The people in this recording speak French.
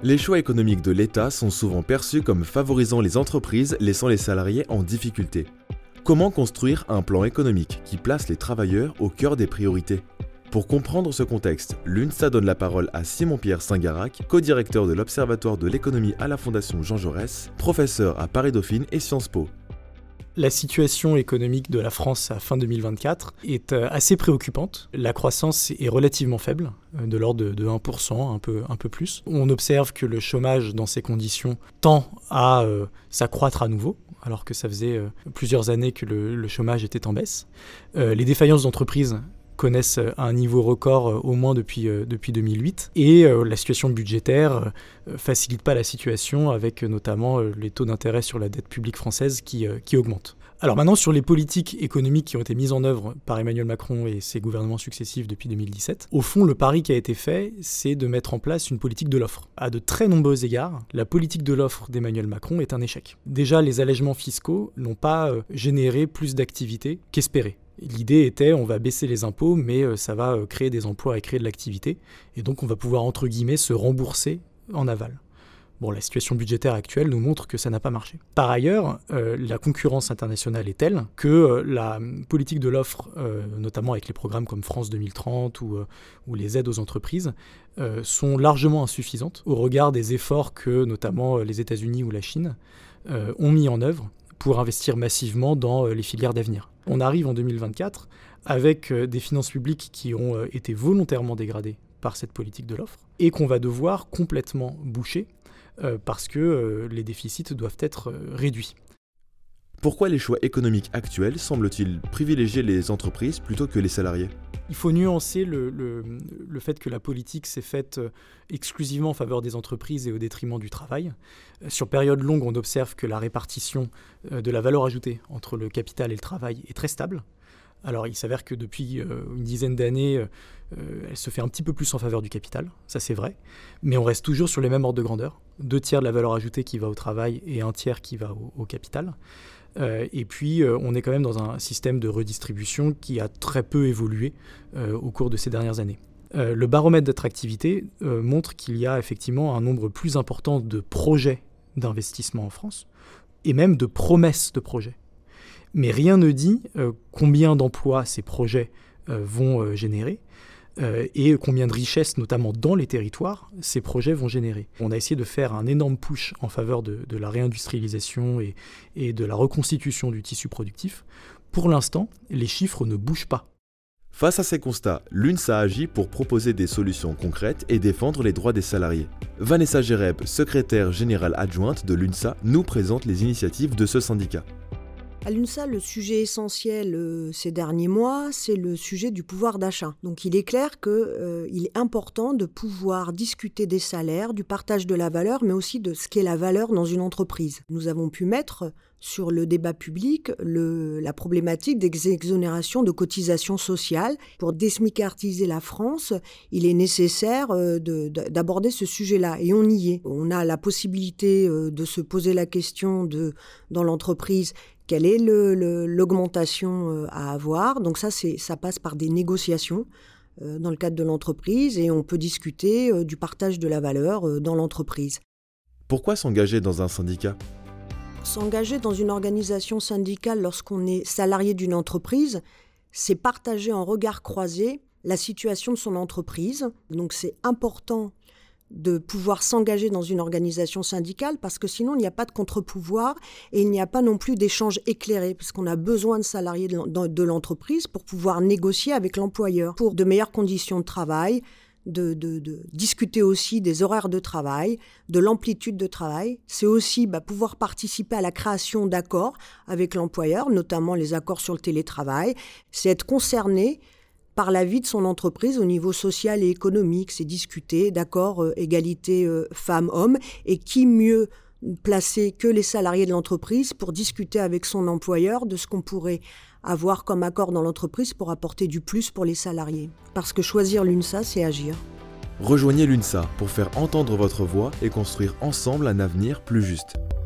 Les choix économiques de l'État sont souvent perçus comme favorisant les entreprises, laissant les salariés en difficulté. Comment construire un plan économique qui place les travailleurs au cœur des priorités ? Pour comprendre ce contexte, l'UNSA donne la parole à Simon-Pierre Singarac, co-directeur de l'Observatoire de l'économie à la Fondation Jean Jaurès, professeur à Paris-Dauphine et Sciences Po. La situation économique de la France à fin 2024 est assez préoccupante. La croissance est relativement faible, de l'ordre de 1%, un peu plus. On observe que le chômage dans ces conditions tend à s'accroître à nouveau, alors que ça faisait plusieurs années que le chômage était en baisse. Les défaillances d'entreprises connaissent un niveau record au moins depuis 2008. Et la situation budgétaire facilite pas la situation avec notamment les taux d'intérêt sur la dette publique française qui augmentent. Alors maintenant, sur les politiques économiques qui ont été mises en œuvre par Emmanuel Macron et ses gouvernements successifs depuis 2017, au fond, le pari qui a été fait, c'est de mettre en place une politique de l'offre. À de très nombreux égards, la politique de l'offre d'Emmanuel Macron est un échec. Déjà, les allègements fiscaux n'ont pas généré plus d'activité qu'espéré. L'idée était, on va baisser les impôts, mais ça va créer des emplois et créer de l'activité. Et donc, on va pouvoir, entre guillemets, se rembourser en aval. Bon, la situation budgétaire actuelle nous montre que ça n'a pas marché. Par ailleurs, la concurrence internationale est telle que la politique de l'offre, notamment avec les programmes comme France 2030 ou les aides aux entreprises, sont largement insuffisantes au regard des efforts que notamment les États-Unis ou la Chine ont mis en œuvre pour investir massivement dans les filières d'avenir. On arrive en 2024 avec des finances publiques qui ont été volontairement dégradées par cette politique de l'offre et qu'on va devoir complètement boucher parce que les déficits doivent être réduits. Pourquoi les choix économiques actuels semblent-ils privilégier les entreprises plutôt que les salariés ? Il faut nuancer le fait que la politique s'est faite exclusivement en faveur des entreprises et au détriment du travail. Sur période longue, on observe que la répartition de la valeur ajoutée entre le capital et le travail est très stable. Alors, il s'avère que depuis une dizaine d'années, elle se fait un petit peu plus en faveur du capital, ça c'est vrai, mais on reste toujours sur les mêmes ordres de grandeur. 2/3 de la valeur ajoutée qui va au travail et 1/3 qui va au capital. Et puis, on est quand même dans un système de redistribution qui a très peu évolué au cours de ces dernières années. Le baromètre d'attractivité montre qu'il y a effectivement un nombre plus important de projets d'investissement en France, et même de promesses de projets. Mais rien ne dit combien d'emplois ces projets vont générer et combien de richesses, notamment dans les territoires, ces projets vont générer. On a essayé de faire un énorme push en faveur de la réindustrialisation et de la reconstitution du tissu productif. Pour l'instant, les chiffres ne bougent pas. Face à ces constats, l'UNSA agit pour proposer des solutions concrètes et défendre les droits des salariés. Vanessa Gereb, secrétaire générale adjointe de l'UNSA, nous présente les initiatives de ce syndicat. À l'UNSA, le sujet essentiel ces derniers mois, c'est le sujet du pouvoir d'achat. Donc il est clair qu'il est important de pouvoir discuter des salaires, du partage de la valeur, mais aussi de ce qu'est la valeur dans une entreprise. Nous avons pu mettre sur le débat public la problématique des exonérations de cotisations sociales. Pour désmicartiser la France, il est nécessaire d'aborder ce sujet-là, et on y est. On a la possibilité de se poser la question dans l'entreprise, quelle est l'augmentation à avoir. Donc ça passe par des négociations dans le cadre de l'entreprise, et on peut discuter du partage de la valeur dans l'entreprise. Pourquoi s'engager dans un syndicat ? S'engager dans une organisation syndicale lorsqu'on est salarié d'une entreprise, c'est partager en regard croisé la situation de son entreprise. Donc c'est important de pouvoir s'engager dans une organisation syndicale parce que sinon il n'y a pas de contre-pouvoir et il n'y a pas non plus d'échange éclairé parce qu'on a besoin de salariés de l'entreprise pour pouvoir négocier avec l'employeur pour de meilleures conditions de travail, de discuter aussi des horaires de travail, de l'amplitude de travail. C'est aussi pouvoir participer à la création d'accords avec l'employeur, notamment les accords sur le télétravail. C'est être concerné par la vie de son entreprise au niveau social et économique. C'est discuter d'accords égalité femmes-hommes, et qui mieux placé que les salariés de l'entreprise pour discuter avec son employeur de ce qu'on pourrait avoir comme accord dans l'entreprise pour apporter du plus pour les salariés. Parce que choisir l'UNSA, c'est agir. Rejoignez l'UNSA pour faire entendre votre voix et construire ensemble un avenir plus juste.